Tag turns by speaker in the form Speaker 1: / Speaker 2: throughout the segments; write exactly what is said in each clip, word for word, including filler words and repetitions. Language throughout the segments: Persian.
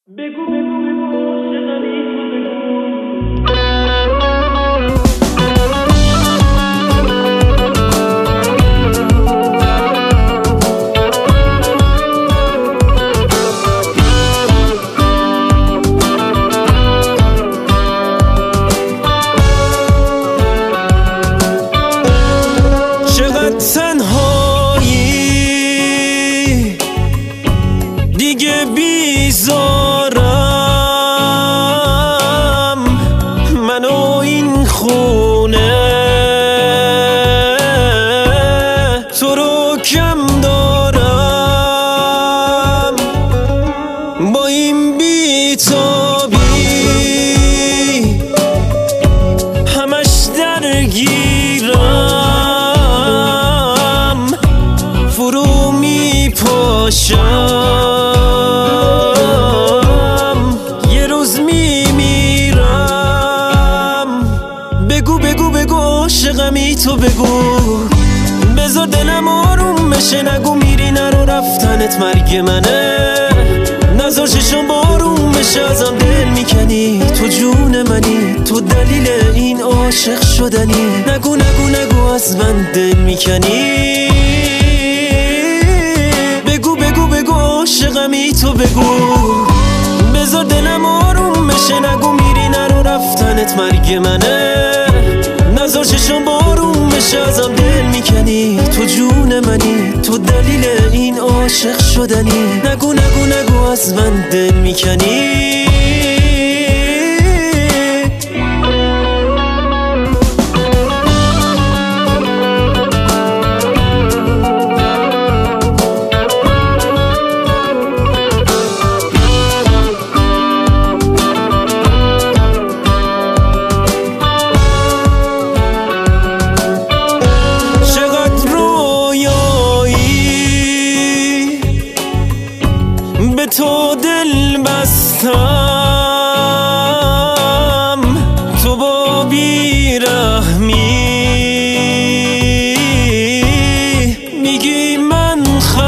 Speaker 1: بگو بگو بگو عاشقمی تو بگو. چقدر تنهایی دیگه بیزارم، من و این خونه تو رو کم دارم، با این بیتابی همش درگیرم، فرو می پاشم، یه روز می میرم. بگو بگو بگو عاشقمی تو بگو، بذار دلم آروم بشه، نگو میری نرو رفتنت مرگ منه، نذار چشم بارون بشه، ازم دل میکنی، تو جون منی، تو دلیل این عاشق شدنی، نگو نگو نگو از من دل میکنی. بگو بگو بگو عاشقمی تو بگو، بذار دلم آروم بشه، نگو میری نرو رفتنت مرگ منه، نذار چشم بارون بشه، ازم دل میکنی، تو جون منی، تو دلیل این عاشق شدنی، نگو نگو نگو از من دل میکنی. به تو دل بستم، تو با بیرحمی میگی من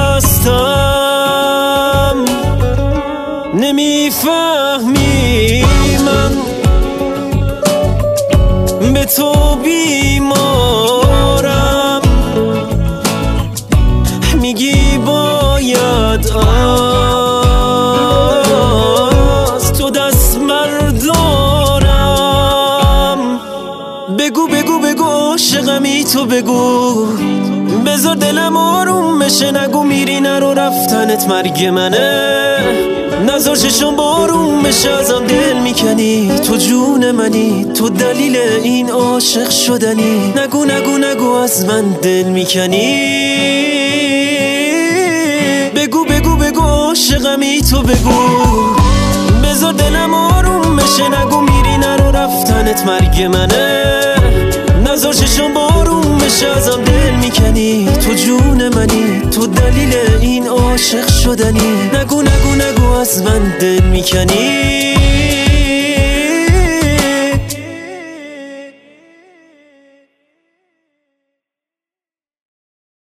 Speaker 1: خستم، نمیفهمی من به تو بیمارم، میگی باید بگو بگو بگو عاشقمی تو بگو، بذار دلم آروم بشه، نگو میری نرو رفتنت مرگ منه، نذار چشم بارون بشه، ازم دل میکنی، تو جون منی، تو دلیل این عاشق شدنی، نگو نگو نگو از من دل میکنی. بگو بگو بگو عاشقمی تو بگو، بذار دلم آروم بشه، نگو میری نرو رفتنت مرگ منه، نذار چشم بارون بشه، ازم دل میکنی، تو جون منی، تو دلیل این عاشق شدنی، نگو نگو نگو از من دل میکنی.